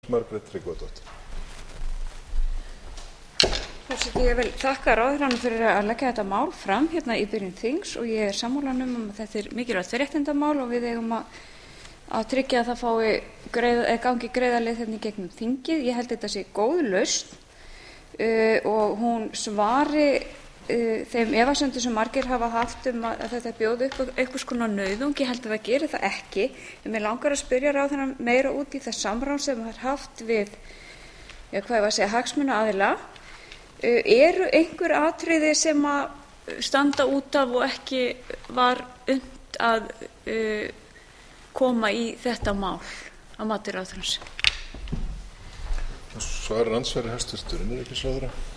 Margrét Tryggvadóttir. Forseti, ég vil þakka ráðherranum fyrir að leggja þetta mál fram hérna í byrjun þings og ég sammála að þetta mikilvægt réttindamál og við eigum að tryggja að það gangi greiðarleið hérna í gegnum þingið. Ég held þetta sé góð lausn og hún svari þeim efasemdum sem margir hafa haft að þetta bjóði upp einhvers konar nauðung. Ég held að það geri það ekki. En mig langar að spyrja ráðherrann meira út í það samráð sem það haft við, hagsmunaaðila. Eru einhver atriði sem að standa út af og ekki var unnt að koma í þetta mál að mati ráðherrans? Svarar andsvari hæstvirtur innanríkisráðherra.